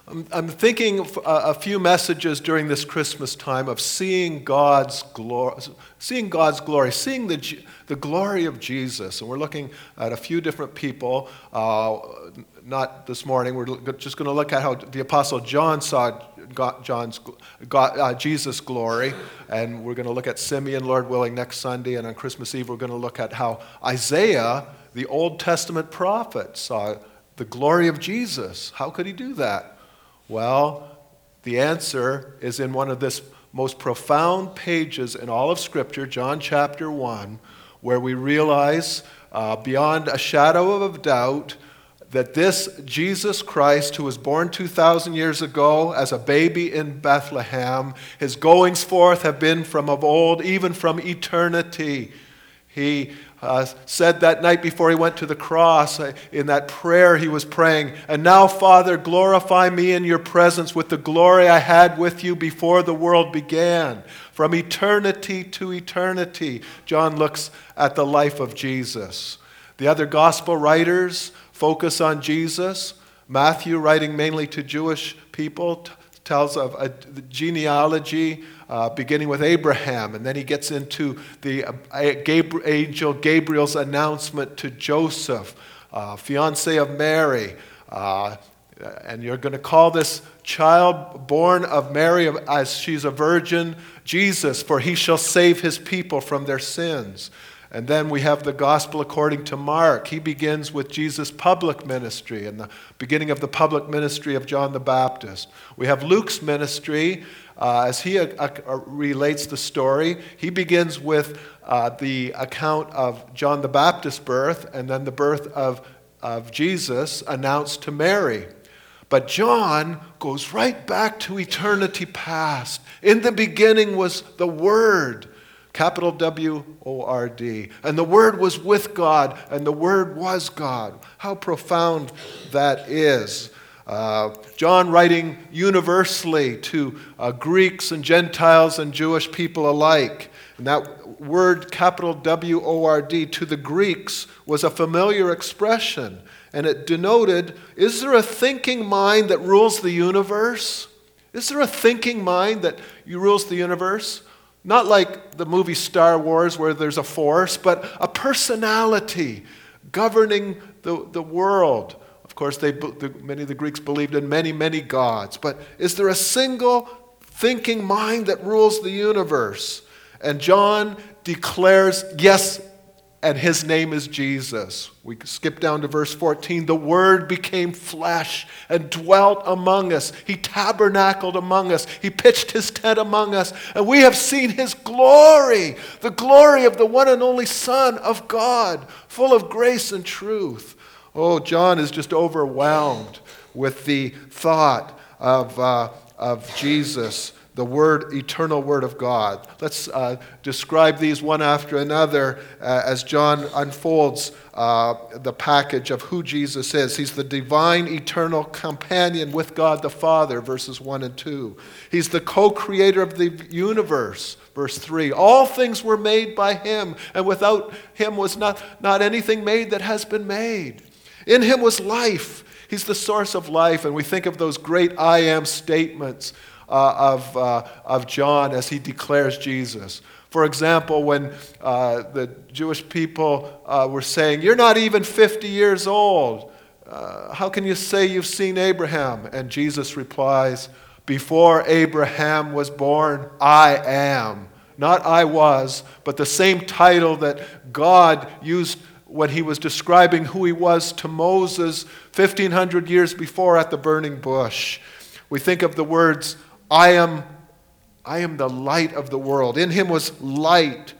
I'm thinking of a few messages during this Christmas time of seeing God's glory, seeing the glory of Jesus. And we're looking at a few different people. Not this morning. We're just going to look at how the Apostle John saw Jesus' glory. And we're going to look at Simeon, Lord willing, next Sunday. And on Christmas Eve, we're going to look at how Isaiah, the Old Testament prophet, saw the glory of Jesus. How could he do that? Well, the answer is in one of the most profound pages in all of Scripture, John chapter 1, where we realize beyond a shadow of a doubt that this Jesus Christ, who was born 2,000 years ago as a baby in Bethlehem, his goings forth have been from of old, even from eternity. He said that night before he went to the cross, in that prayer he was praying, "And now, Father, glorify me in your presence with the glory I had with you before the world began." From eternity to eternity, John looks at the life of Jesus. The other gospel writers focus on Jesus. Matthew, writing mainly to Jewish people, tells of a genealogy beginning with Abraham, and then he gets into the angel Gabriel's announcement to Joseph, fiance of Mary, and you're going to call this child born of Mary, as she's a virgin, Jesus, for he shall save his people from their sins. And then we have the gospel according to Mark. He begins with Jesus' public ministry and the beginning of the public ministry of John the Baptist. We have Luke's ministry as he relates the story. He begins with the account of John the Baptist's birth and then the birth of Jesus announced to Mary. But John goes right back to eternity past. In the beginning was the Word. Capital W-O-R-D. And the Word was with God, and the Word was God. How profound that is. John writing universally to Greeks and Gentiles and Jewish people alike. And that word, capital W-O-R-D, to the Greeks was a familiar expression. And it denoted, is there a thinking mind that rules the universe? Is there a thinking mind that rules the universe? Not like the movie Star Wars where there's a force, but a personality governing the world. Of course, many of the Greeks believed in many, many gods. But is there a single thinking mind that rules the universe? And John declares, yes, and his name is Jesus. We skip down to verse 14. The Word became flesh and dwelt among us. He tabernacled among us. He pitched his tent among us. And we have seen his glory, the glory of the one and only Son of God, full of grace and truth. Oh, John is just overwhelmed with the thought of Jesus, the Word, eternal Word of God. Let's describe these one after another as John unfolds the package of who Jesus is. He's the divine, eternal companion with God the Father, verses 1 and 2. He's the co-creator of the universe, verse 3. All things were made by him, and without him was not anything made that has been made. In him was life. He's the source of life, and we think of those great I am statements of John as he declares Jesus. For example, when the Jewish people were saying, "You're not even 50 years old. How can you say you've seen Abraham?" And Jesus replies, "Before Abraham was born, I am." Not I was, but the same title that God used when he was describing who he was to Moses 1,500 years before at the burning bush. We think of the words, I am the light of the world. In him was light.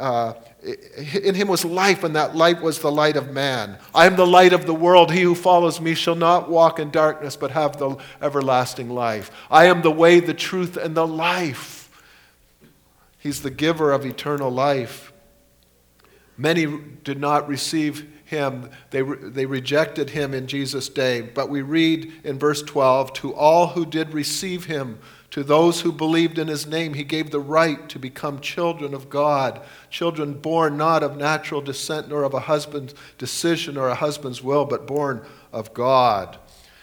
In him was life, and that light was the light of man. I am the light of the world. He who follows me shall not walk in darkness, but have the everlasting life. I am the way, the truth, and the life. He's the giver of eternal life. Many did not receive him. They rejected him in Jesus' day. But we read in verse 12, to all who did receive him, to those who believed in his name, he gave the right to become children of God, children born not of natural descent, nor of a husband's decision or a husband's will, but born of God.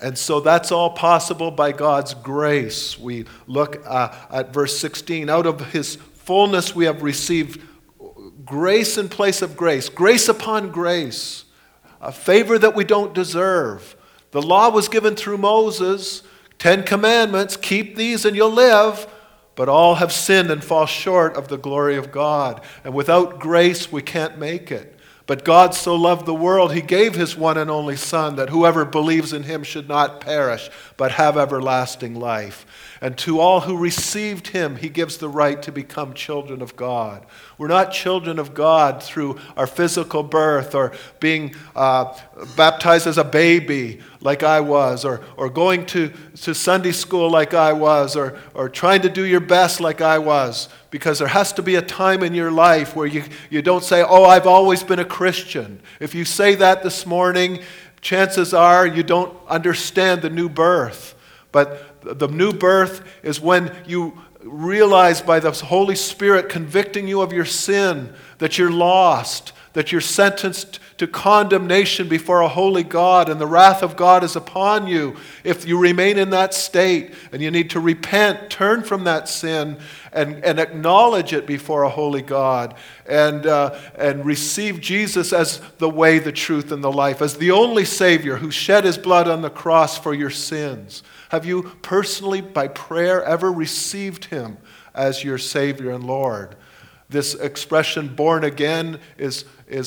And so that's all possible by God's grace. We look at verse 16. Out of his fullness we have received grace in place of grace, grace upon grace, a favor that we don't deserve. The law was given through Moses, 10 commandments, keep these and you'll live. But all have sinned and fall short of the glory of God. And without grace we can't make it. But God so loved the world, he gave his one and only Son, that whoever believes in him should not perish, but have everlasting life. And to all who received him, he gives the right to become children of God. We're not children of God through our physical birth or being baptized as a baby like I was, or going to Sunday school like I was, or trying to do your best like I was. Because there has to be a time in your life where you don't say, oh, I've always been a Christian. If you say that this morning, chances are you don't understand the new birth. But the new birth is when you realize by the Holy Spirit convicting you of your sin that you're lost, that you're sentenced to condemnation before a holy God, and the wrath of God is upon you if you remain in that state, and you need to repent, turn from that sin, and acknowledge it before a holy God, and receive Jesus as the way, the truth, and the life, as the only Savior who shed his blood on the cross for your sins. Have you personally, by prayer, ever received him as your Savior and Lord? This expression, born again, is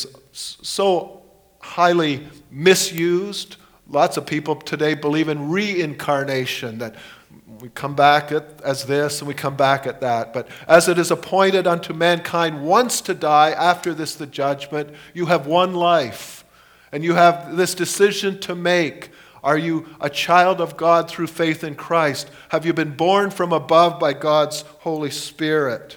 so highly misused. Lots of people today believe in reincarnation, that we come back as this and we come back at that. But as it is appointed unto mankind once to die, after this the judgment, you have one life. And you have this decision to make. Are you a child of God through faith in Christ? Have you been born from above by God's Holy Spirit?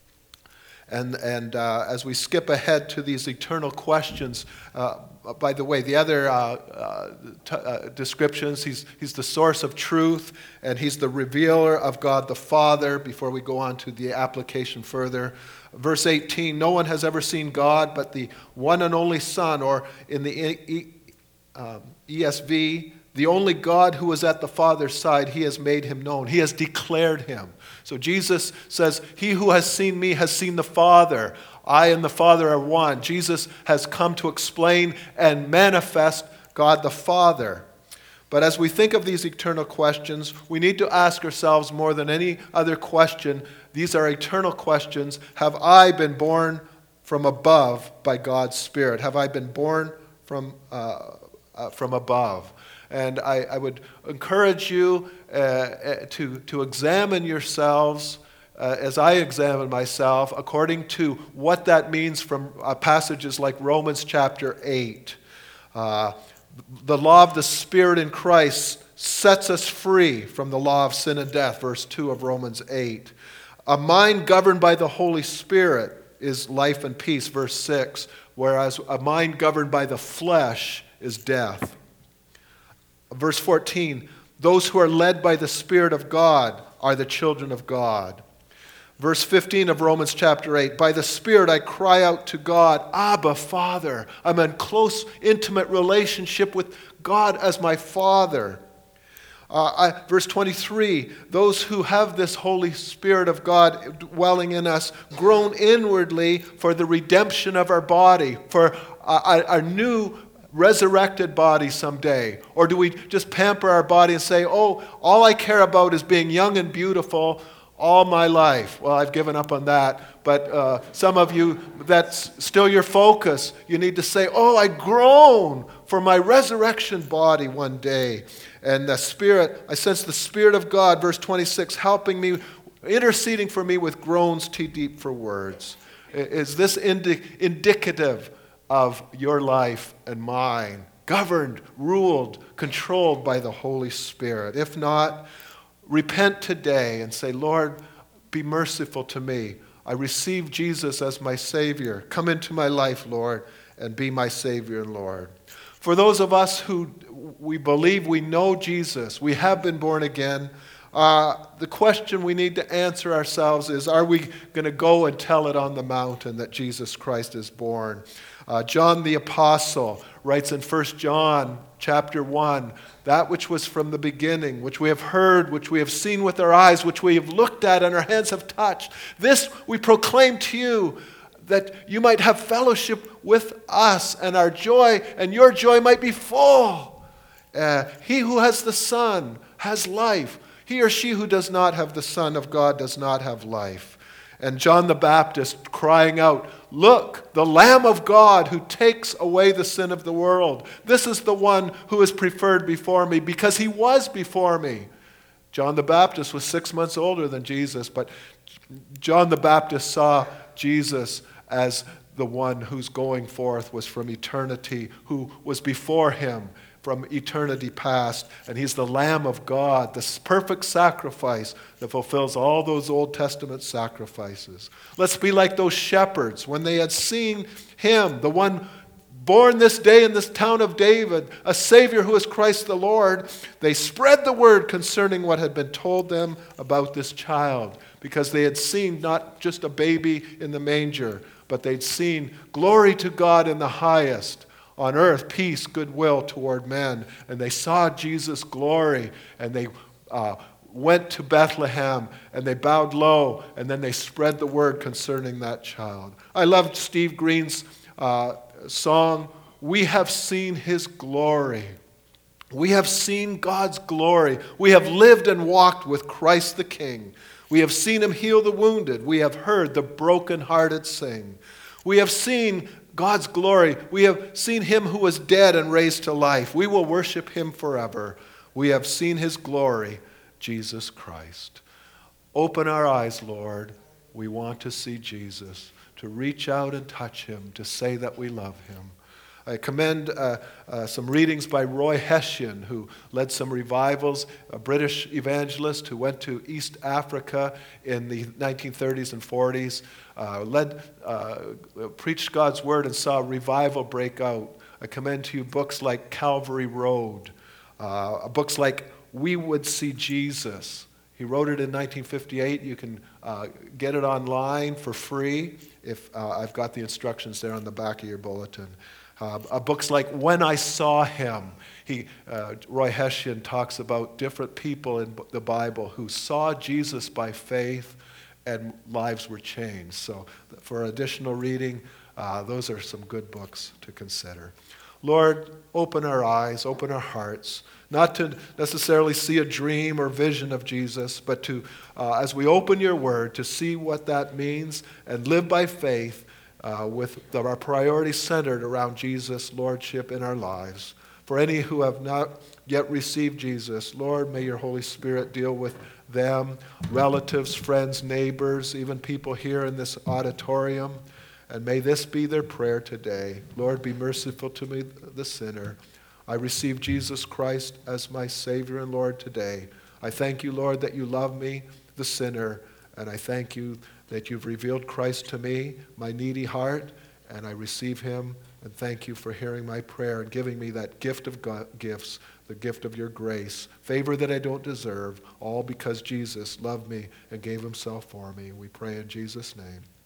And as we skip ahead to these eternal questions, by the way, the other descriptions, he's the source of truth, and he's the revealer of God the Father, before we go on to the application further. Verse 18, no one has ever seen God but the one and only Son, or in the ESV, the only God who is at the Father's side, he has made him known. He has declared him. So Jesus says, he who has seen me has seen the Father. I and the Father are one. Jesus has come to explain and manifest God the Father. But as we think of these eternal questions, we need to ask ourselves more than any other question. These are eternal questions. Have I been born from above by God's Spirit? Have I been born from above? And I would encourage you to examine yourselves as I examine myself, according to what that means from passages like Romans chapter 8. The law of the Spirit in Christ sets us free from the law of sin and death, verse 2 of Romans 8. A mind governed by the Holy Spirit is life and peace, verse 6, whereas a mind governed by the flesh is death. Verse 14, those who are led by the Spirit of God are the children of God. Verse 15 of Romans chapter 8, by the Spirit I cry out to God, Abba, Father. I'm in close, intimate relationship with God as my Father. Verse 23, those who have this Holy Spirit of God dwelling in us groan inwardly for the redemption of our body, for our new resurrected body someday? Or do we just pamper our body and say, oh, all I care about is being young and beautiful all my life? Well, I've given up on that. But some of you, that's still your focus. You need to say, oh, I groan for my resurrection body one day. And the Spirit, I sense the Spirit of God, verse 26, helping me, interceding for me with groans too deep for words. Is this indicative of your life and mine, governed, ruled, controlled by the Holy Spirit? If not, repent today and say, Lord, be merciful to me. I receive Jesus as my Savior. Come into my life, Lord, and be my Savior and Lord. For those of us who we believe we know Jesus, we have been born again, the question we need to answer ourselves is, are we going to go and tell it on the mountain that Jesus Christ is born? John the Apostle writes in 1 John chapter 1, that which was from the beginning, which we have heard, which we have seen with our eyes, which we have looked at and our hands have touched. This we proclaim to you, that you might have fellowship with us, and our joy and your joy might be full. He who has the Son has life. He or she who does not have the Son of God does not have life. And John the Baptist crying out, "Look, the Lamb of God who takes away the sin of the world. This is the one who is preferred before me, because he was before me." John the Baptist was 6 months older than Jesus, but John the Baptist saw Jesus as the one whose going forth was from eternity, who was before him from eternity past. And he's the Lamb of God, the perfect sacrifice that fulfills all those Old Testament sacrifices. Let's be like those shepherds when they had seen him, the one born this day in this town of David, a Savior who is Christ the Lord. They spread the word concerning what had been told them about this child, because they had seen not just a baby in the manger, but they'd seen glory to God in the highest, on earth peace, goodwill toward men. And they saw Jesus' glory, and they went to Bethlehem, and they bowed low, and then they spread the word concerning that child. I loved Steve Green's song, "We have seen his glory." We have seen God's glory. We have lived and walked with Christ the King. We have seen him heal the wounded. We have heard the brokenhearted sing. We have seen God's glory. We have seen him who was dead and raised to life. We will worship him forever. We have seen his glory, Jesus Christ. Open our eyes, Lord. We want to see Jesus, to reach out and touch him, to say that we love him. I commend some readings by Roy Hession, who led some revivals, a British evangelist who went to East Africa in the 1930s and 40s, preached God's word and saw revival break out. I commend to you books like Calvary Road, books like We Would See Jesus. He wrote it in 1958. You can get it online for free. If I've got the instructions there on the back of your bulletin. Books like When I Saw Him. Roy Hession talks about different people in the Bible who saw Jesus by faith and lives were changed. So for additional reading, those are some good books to consider. Lord, open our eyes, open our hearts, not to necessarily see a dream or vision of Jesus, but to, as we open your word, to see what that means and live by faith, with our priorities centered around Jesus' lordship in our lives. For any who have not yet received Jesus, Lord, may your Holy Spirit deal with them, relatives, friends, neighbors, even people here in this auditorium. And may this be their prayer today. Lord, be merciful to me, the sinner. I receive Jesus Christ as my Savior and Lord today. I thank you, Lord, that you love me, the sinner, and I thank you that you've revealed Christ to me, my needy heart, and I receive him, and thank you for hearing my prayer and giving me that gift of gifts, the gift of your grace, favor that I don't deserve, all because Jesus loved me and gave himself for me. We pray in Jesus' name.